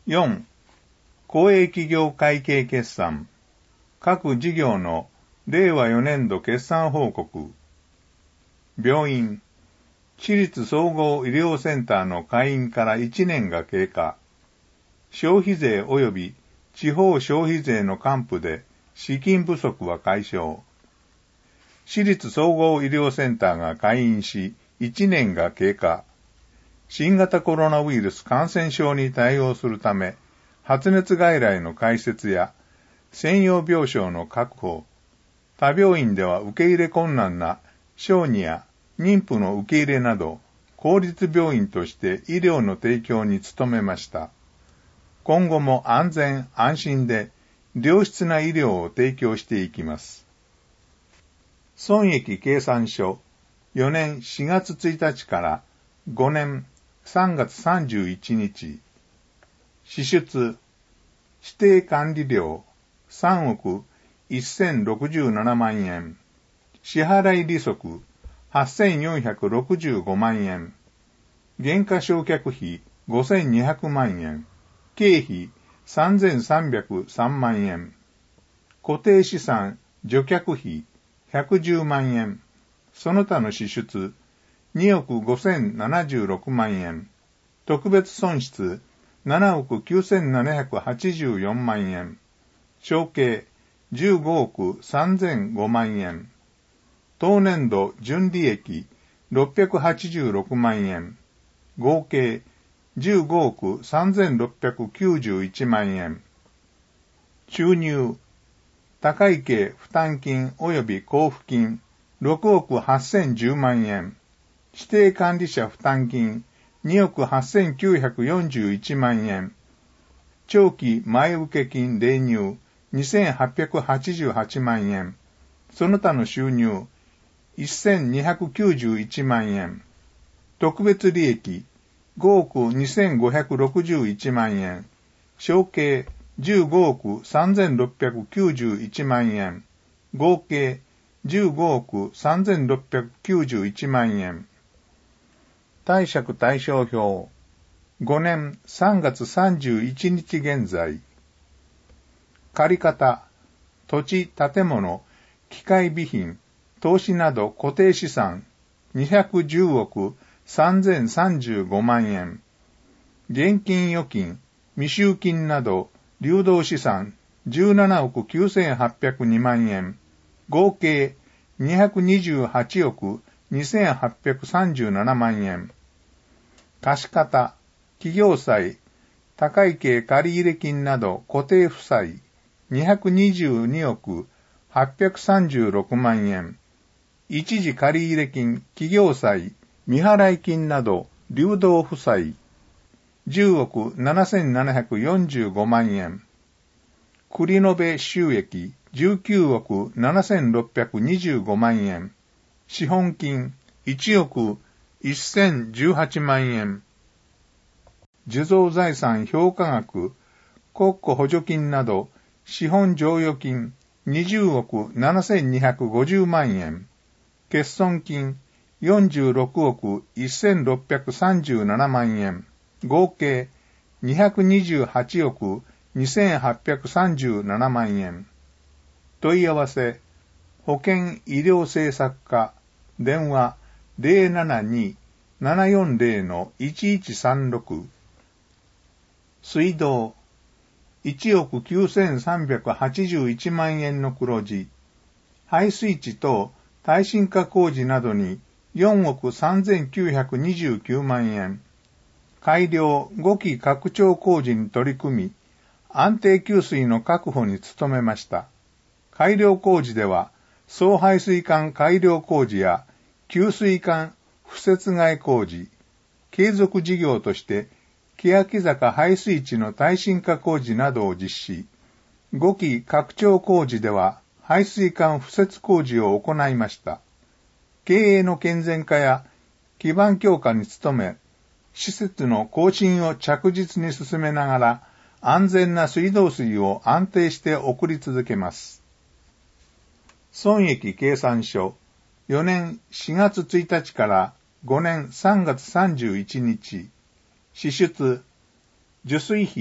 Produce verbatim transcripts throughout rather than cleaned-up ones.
よん、公営企業会計決算。各事業のれいわよねんど決算報告。病院。市立総合医療センターの開院からいちねんが経過。消費税及び地方消費税の還付で資金不足は解消。市立総合医療センターが開院しいちねんが経過。新型コロナウイルス感染症に対応するため、発熱外来の開設や専用病床の確保、他病院では受け入れ困難な小児や妊婦の受け入れなど、公立病院として医療の提供に努めました。今後も安全安心で良質な医療を提供していきます。損益計算書よねんしがつついたちからごねんさんがつさんじゅういちにち。支出、指定管理料さんおくせんろくじゅうななまんえん。支払い利息はっせんよんひゃくろくじゅうごまんえん。減価償却費ごせんにひゃくまんえん。経費さんぜんさんびゃくさんまんえん。固定資産除却費ひゃくじゅうまんえん。その他の支出におくごせんななじゅうろくまんえん。特別損失ななおくきゅうせんななひゃくはちじゅうよんまんえん。承継じゅうごおくさんぜんごまんえん。当年度純利益ろっぴゃくはちじゅうろくまんえん。合計じゅうごおくさんぜんろっぴゃくきゅうじゅういちまんえん。収入、他会計負担金及び交付金ろくおくはっせんじゅうまんえん。指定管理者負担金におくはっせんきゅうひゃくよんじゅういちまんえん。長期前請金例入にせんはっぴゃくはちじゅうはちまんえん。その他の収入せんにひゃくきゅうじゅういちまんえん。特別利益ごおくにせんごひゃくろくじゅういちまんえん。承継じゅうごおくさんぜんろっぴゃくきゅうじゅういちまんえん。合計じゅうごおくさんぜんろっぴゃくきゅうじゅういちまんえん。貸借対照表。ごねんさんがつさんじゅういちにち現在。借方、土地、建物、機械備品、投資など固定資産にひゃくじゅうおくさんぜんさんじゅうごまんえん。現金預金、未収金など流動資産じゅうななおくきゅうせんはっぴゃくにまんえん。合計にひゃくにじゅうはちおくにせんはっぴゃくさんじゅうななまんえん。貸方、企業債、他会計借入金など固定負債にひゃくにじゅうにおくはっぴゃくさんじゅうろくまんえん。一時借入金、企業債、未払い金など流動負債じゅうおくななせんななひゃくよんじゅうごまんえん。繰延収益じゅうきゅうおくななせんろっぴゃくにじゅうごまんえん。資本金いちおくせんじゅうはちまんえん。受蔵財産評価額、国庫補助金など資本剰余金にじゅうおくななせんにひゃくごじゅうまんえん。欠損金よんじゅうろくおくせんろっぴゃくさんじゅうななまんえん。合計にひゃくにじゅうはちおくにせんはっぴゃくさんじゅうななまんえん。問い合わせ、保険医療政策課、電話 ゼロななに ななよんゼロ いちいちさんろく。水道、いちおくきゅうせんさんびゃくはちじゅういちまんえんの黒字。排水池等耐震化工事などによんおくさんぜんきゅうひゃくにじゅうきゅうまんえん。改良ごき拡張工事に取り組み、安定給水の確保に努めました。改良工事では、送排水管改良工事や給水管敷設替え工事、継続事業として、欅坂排水池の耐震化工事などを実施。ごき拡張工事では、排水管敷設工事を行いました。経営の健全化や基盤強化に努め、施設の更新を着実に進めながら、安全な水道水を安定して送り続けます。損益計算書よねんしがつついたちからごねんさんがつさんじゅういちにち。支出、受水費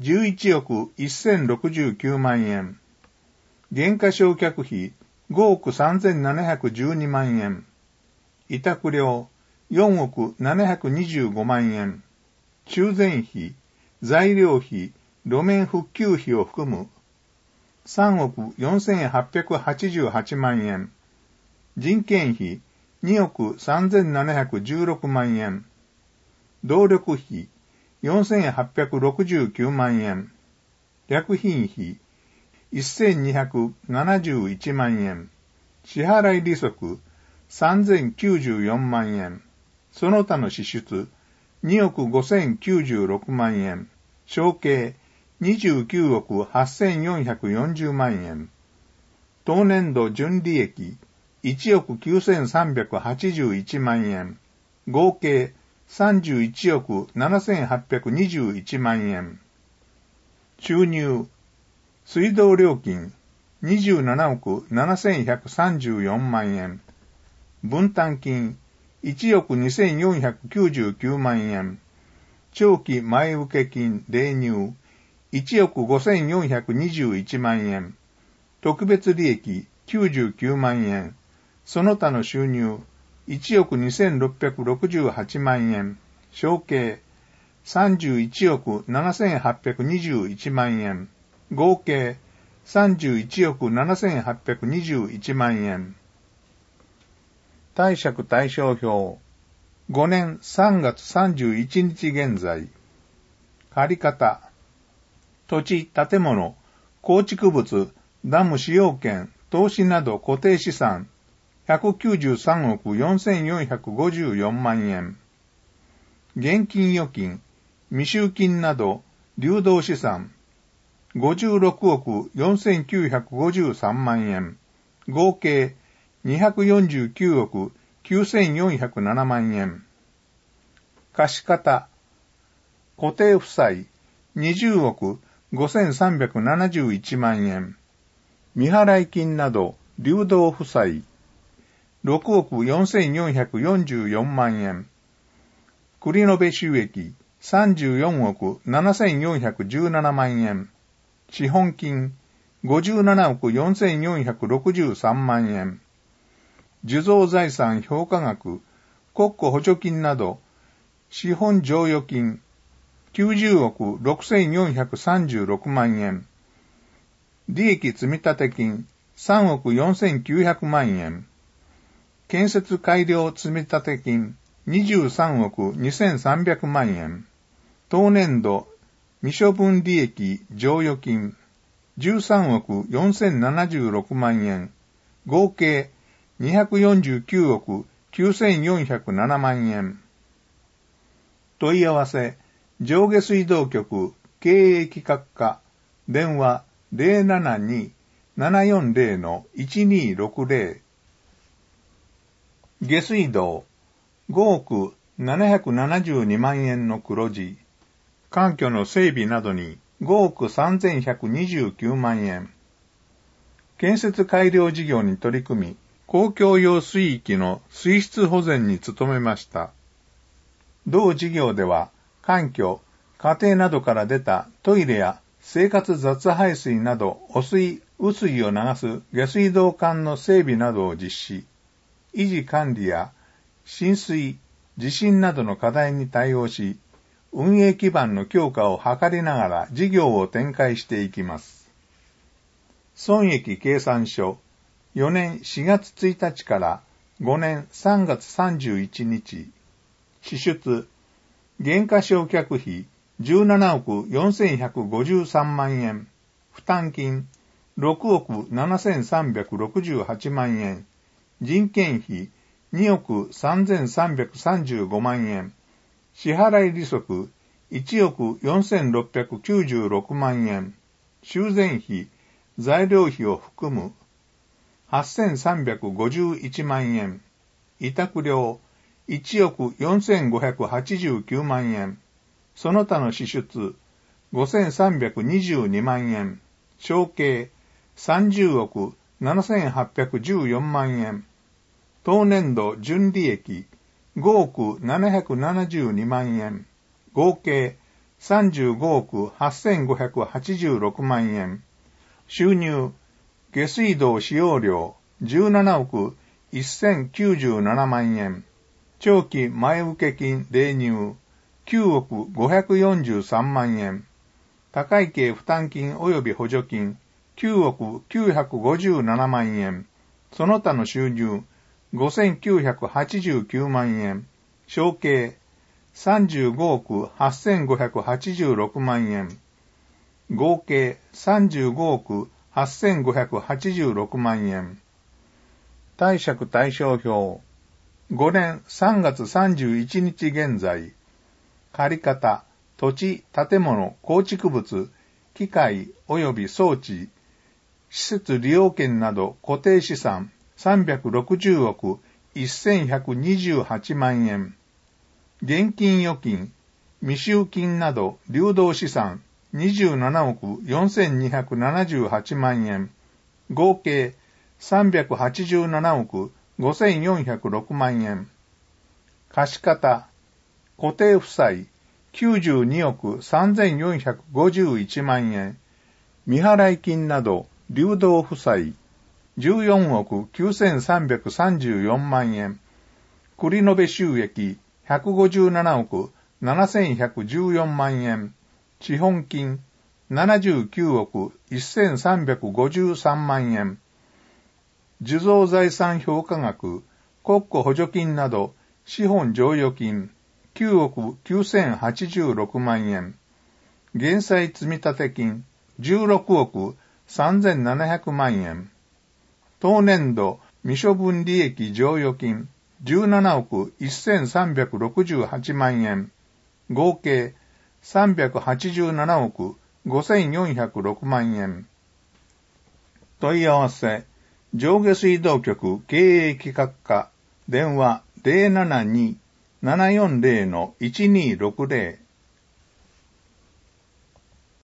じゅういちおくせんろくじゅうきゅうまんえん。減価償却費ごおくさんぜんななひゃくじゅうにまんえん。委託料よんおくななひゃくにじゅうごまんえん。修繕費、材料費、路面復旧費を含むさんおくよんせんはっぴゃくはちじゅうはちまんえん。人件費におくさんぜんななひゃくじゅうろくまんえん。動力費よんせんはっぴゃくろくじゅうきゅうまんえん。薬品費せんにひゃくななじゅういちまんえん。支払い利息さんぜんきゅうじゅうよんまんえん。その他の支出におくごせんきゅうじゅうろくまんえん。承継にじゅうきゅうおくはっせんよんひゃくよんじゅうまんえん。当年度純利益いちおくきゅうせんさんびゃくはちじゅういちまんえん。合計さんじゅういちおくななせんはっぴゃくにじゅういちまんえん。収入水道料金にじゅうななおくななせんひゃくさんじゅうよんまんえん。分担金いちおくにせんよんひゃくきゅうじゅうきゅうまんえん。長期前受金例入いちおくごせんよんひゃくにじゅういちまんえん。特別利益きゅうじゅうきゅうまんえん。その他の収入いちおくにせんろっぴゃくろくじゅうはちまんえん。承継さんじゅういちおくななせんはっぴゃくにじゅういちまんえん。合計さんじゅういちおくななせんはっぴゃくにじゅういちまんえん。貸借対照表ごねんさんがつさんじゅういちにち現在。借方土地、建物、構築物、ダム使用権、投資など固定資産ひゃくきゅうじゅうさんおくよんせんよんひゃくごじゅうよんまんえん。現金預金、未収金など流動資産ごじゅうろくおくよんせんきゅうひゃくごじゅうさんまんえん。合計にひゃくよんじゅうきゅうおくきゅうせんよんひゃくななまんえん。貸方固定負債にじゅうおくごせんさんびゃくななじゅういちまんえん。未払い金など流動負債ろくおくよんせんよんひゃくよんじゅうよんまんえん。繰延収益さんじゅうよんおくななせんよんひゃくじゅうななまんえん。資本金ごじゅうななおくよんせんよんひゃくろくじゅうさんまんえん。受蔵財産評価額、国庫補助金など、資本剰余金きゅうじゅうおくろくせんよんひゃくさんじゅうろくまんえん。利益積立金さんおくよんせんきゅうひゃくまんえん。建設改良積立金にじゅうさんおくにせんさんびゃくまんえん。当年度未処分利益剰余金じゅうさんおくよんせんななじゅうろくまんえん。合計にひゃくよんじゅうきゅうおくきゅうせんよんひゃくななまんえん。問い合わせ上下水道局経営企画課電話 ゼロななに ななよんゼロ のいちにろくゼロ。下水道ごおくななひゃくななじゅうにまんえんの黒字。環境の整備などにごおくさんぜんひゃくにじゅうきゅうまんえん。建設改良事業に取り組み、公共用水域の水質保全に努めました。同事業では、環境、家庭などから出たトイレや生活雑排水など汚水、雨水を流す下水道管の整備などを実施、維持管理や浸水、地震などの課題に対応し、運営基盤の強化を図りながら事業を展開していきます。損益計算書よねんしがつついたちからごねんさんがつさんじゅういちにち。支出、減価償却費じゅうななおくよんせんひゃくごじゅうさんまんえん。負担金ろくおくななせんさんびゃくろくじゅうはちまんえん。人件費におくさんぜんさんびゃくさんじゅうごまんえん。支払い利息いちおくよんせんろっぴゃくきゅうじゅうろくまんえん。修繕費、材料費を含むはっせんさんびゃくごじゅういちまんえん。委託料いちおくよんせんごひゃくはちじゅうきゅうまんえん。その他の支出ごせんさんびゃくにじゅうにまんえん。承継さんじゅうおくななせんはっぴゃくじゅうよんまんえん。当年度純利益ごおくななひゃくななじゅうにまんえん。合計さんじゅうごおくはっせんごひゃくはちじゅうろくまんえん。収入、下水道使用料じゅうななおくせんきゅうじゅうななまんえん。長期前請金例入きゅうおくごひゃくよんじゅうさんまんえん。他会計負担金及び補助金きゅうおくきゅうひゃくごじゅうななまんえん。その他の収入ごせんきゅうひゃくはちじゅうきゅうまんえん。承継さんじゅうごおくはっせんごひゃくはちじゅうろくまんえん。合計さんじゅうごおくはっせんごひゃくはちじゅうろくまんえん。貸借対照表。ごねんさんがつさんじゅういちにち現在。借方、土地、建物、構築物、機械及び装置、施設利用権など固定資産さんびゃくろくじゅうおくせんひゃくにじゅうはちまんえん。現金預金、未収金など流動資産にじゅうななおくよんせんにひゃくななじゅうはちまんえん。合計さんびゃくはちじゅうななおくごせんよんひゃくろくまんえん。貸方、固定負債きゅうじゅうにおくさんぜんよんひゃくごじゅういちまんえん。未払い金など流動負債じゅうよんおくきゅうせんさんびゃくさんじゅうよんまんえん。繰延収益ひゃくごじゅうななおくななせんひゃくじゅうよんまんえん。資本金ななじゅうきゅうおくせんさんびゃくごじゅうさんまんえん。受蔵財産評価額、国庫補助金など資本剰余金きゅうおくきゅうせんはちじゅうろくまんえん。減債積立金じゅうろくおくさんぜんななひゃくまんえん。当年度未処分利益剰余金じゅうななおくせんさんびゃくろくじゅうはちまんえん。合計さんびゃくはちじゅうななおくごせんよんひゃくろくまんえん。問い合わせ、上下水道局経営企画課、電話 ゼロななに ななよんゼロ のいちにーろくゼロ